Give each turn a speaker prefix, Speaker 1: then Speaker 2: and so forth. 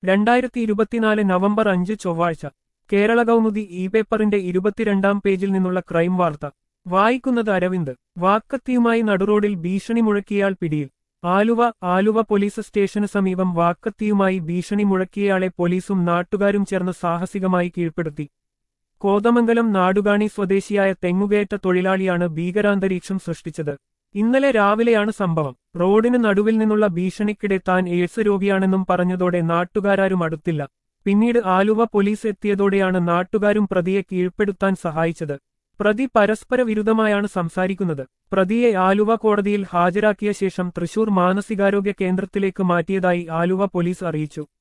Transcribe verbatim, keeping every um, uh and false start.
Speaker 1: രണ്ടായിരത്തി ഇരുപത്തിനാല് നവംബർ അഞ്ച് ചൊവ്വാഴ്ച കേരള കൗമുദി ഇ പേപ്പറിന്റെ ഇരുപത്തിരണ്ടാം പേജിൽ നിന്നുള്ള ക്രൈം വാർത്ത വായിക്കുന്നത് അരവിന്ദ്. വാക്കത്തിയുമായി നടുറോഡിൽ ഭീഷണി മുഴക്കിയയാൾ പിടിയിൽ. ആലുവ ആലുവ പോലീസ് സ്റ്റേഷന് സമീപം വാക്കത്തിയുമായി ഭീഷണി മുഴക്കിയയാളെ പോലീസും നാട്ടുകാരും ചേർന്ന് സാഹസികമായി കീഴ്പ്പെടുത്തി. കോതമംഗലം നാടുകാണി സ്വദേശിയായ തെങ്ങുകയറ്റ തൊഴിലാളിയാണ് ഭീകരാന്തരീക്ഷം സൃഷ്ടിച്ചത്. ഇന്നലെ രാവിലെയാണ് സംഭവം. റോഡിന് നടുവിൽ നിന്നുള്ള ഭീഷണിക്കിടെ താൻ എയ്ഡ്സ് രോഗിയാണെന്നും പറഞ്ഞതോടെ നാട്ടുകാരും അടുത്തില്ല. പിന്നീട് ആലുവ പോലീസ് എത്തിയതോടെയാണ് നാട്ടുകാരും പ്രതിയെ കീഴ്പ്പെടുത്താൻ സഹായിച്ചത്. പ്രതി പരസ്പര വിരുദ്ധമായാണ് സംസാരിക്കുന്നത്. പ്രതിയെ ആലുവ കോടതിയിൽ ഹാജരാക്കിയ ശേഷം തൃശൂർ മാനസികാരോഗ്യ കേന്ദ്രത്തിലേക്ക് മാറ്റിയതായി ആലുവ പോലീസ് അറിയിച്ചു.